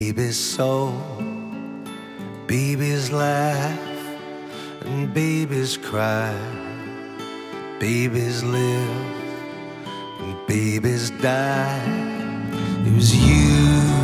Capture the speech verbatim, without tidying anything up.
Babies soul, babies laugh, and babies cry. Babies live, and babies die. It was you